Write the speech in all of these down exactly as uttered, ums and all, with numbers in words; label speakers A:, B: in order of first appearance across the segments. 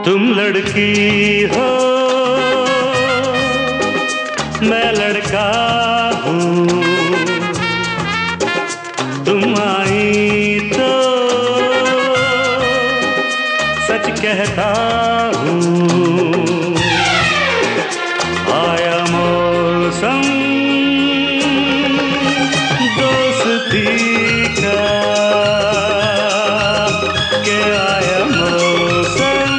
A: तुम लड़की हो मैं लड़का हूँ, तुम आई तो सच कहता हूँ। आया मौसम दोस्ती का, के आया मौसम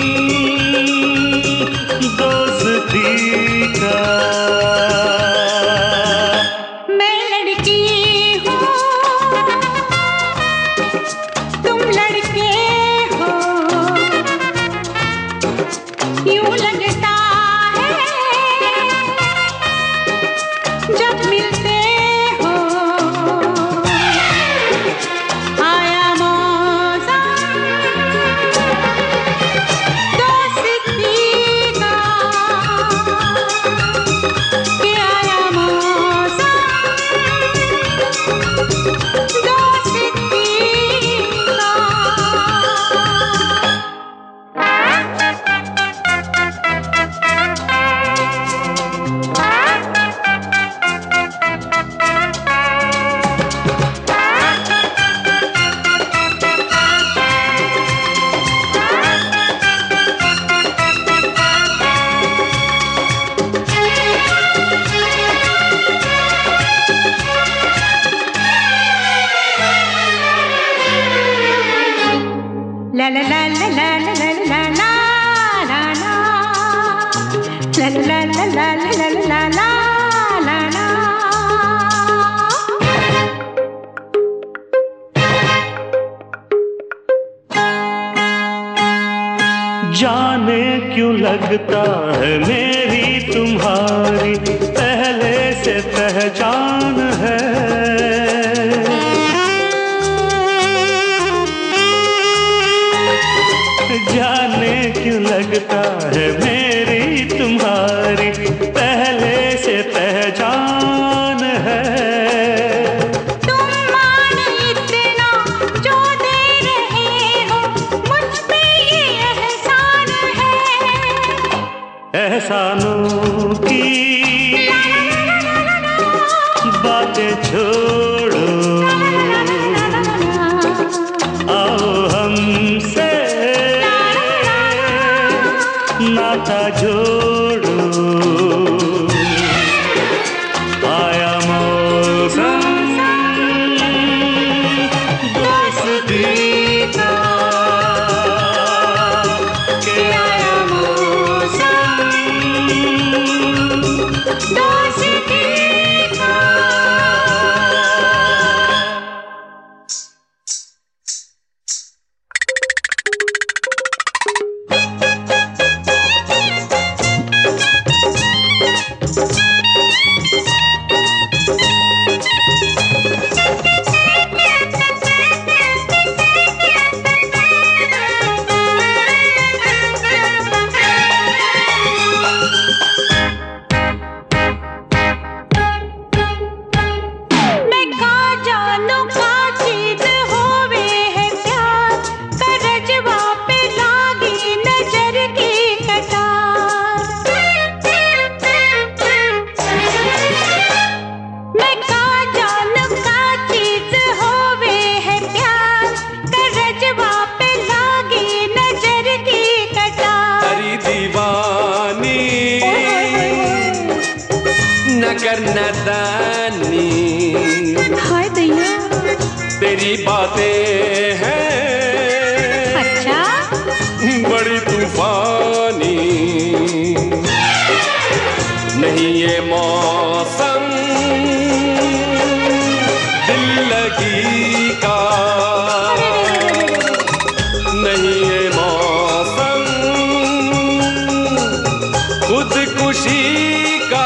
A: दोस्ती का।
B: मैं लड़की हूँ तुम लड़के हो, यूं लगता है जब मिलते हो। आया मौसम दोस्ती का, के आया मौसम दोस्ती का। La la la la la la la la la la la la la la la la la la la la।
A: जाने क्यों लगता है मेरी तुम्हारी पहले से पहचान है। जाने क्यों लगता है मेरी तुम्हारी पहले से पहचान है।
B: तुम मान इतना जो दे रहे हो, मुझ पे ये एहसान है।
A: एहसानों की बातें छोड़ो, आओ हमसे नाता जोड़ो। आया मौसम दोस्ती का, के आया मौसम
B: दोस्ती का।
C: करना दानी,
B: हाय दैया
C: तेरी बातें हैं
B: अच्छा
C: बड़ी तूफानी। नहीं ये मौसम दिल लगी का, नहीं ये मौसम खुदकुशी का।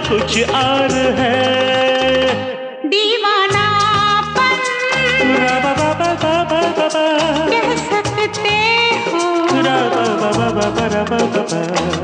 A: कुछ और है।
B: दीवानापन
A: रा बा बा बा बा बा बा बा।
B: कह सकते हो।
A: रा बा बा बा बा बा बा बा।